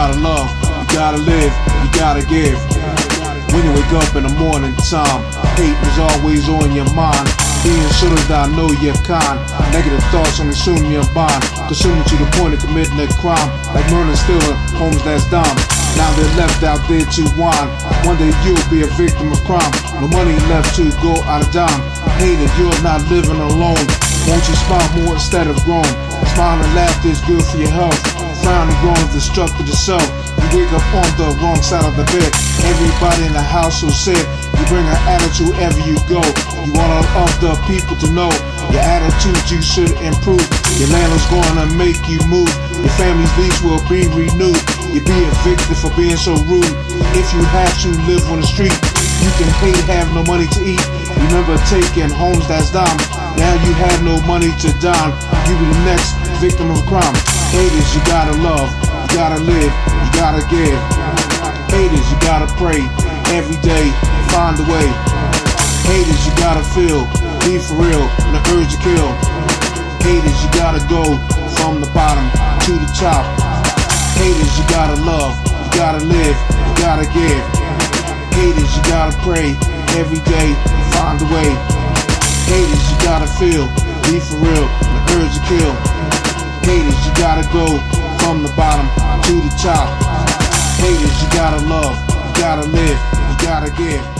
gotta love, you gotta live, you gotta give. When you wake up in the morning time, hate is always on your mind. Being sure that I know you're kind. Negative thoughts on consuming your mind, consuming to the point of committing a crime, like murder, stealing homes that's dime. Now they're left out there to whine. One day you'll be a victim of crime. No money left to go out of dime. Hater, you're not living alone. Won't you smile more instead of groan? Smile and laughter is good for your health. Frown and groan is destructive to self. You wake up on the wrong side of the bed. Everybody in the household said you bring an attitude wherever you go. You want all of the people to know your attitude you should improve. Your landlord's gonna make you move. Your family's lease will be renewed. You'll be evicted for being so rude. If you have to live on the street, you can hate, have no money to eat. Remember taking homes that's dime. Now you have no money to dine. You be the next victim of crime. Haters, you gotta love, you gotta live, you gotta give. Haters, you gotta pray every day, find a way. Haters, you gotta feel, be for real, and the urge to kill. Haters, you gotta go from the bottom to the top. Haters, you gotta love, you gotta live, you gotta give. Haters, you gotta pray every day, find a way. Haters, you gotta feel, be for real, and the urge to kill. Haters, you gotta go from the bottom to the top. Haters, you gotta love, you gotta live, you gotta give.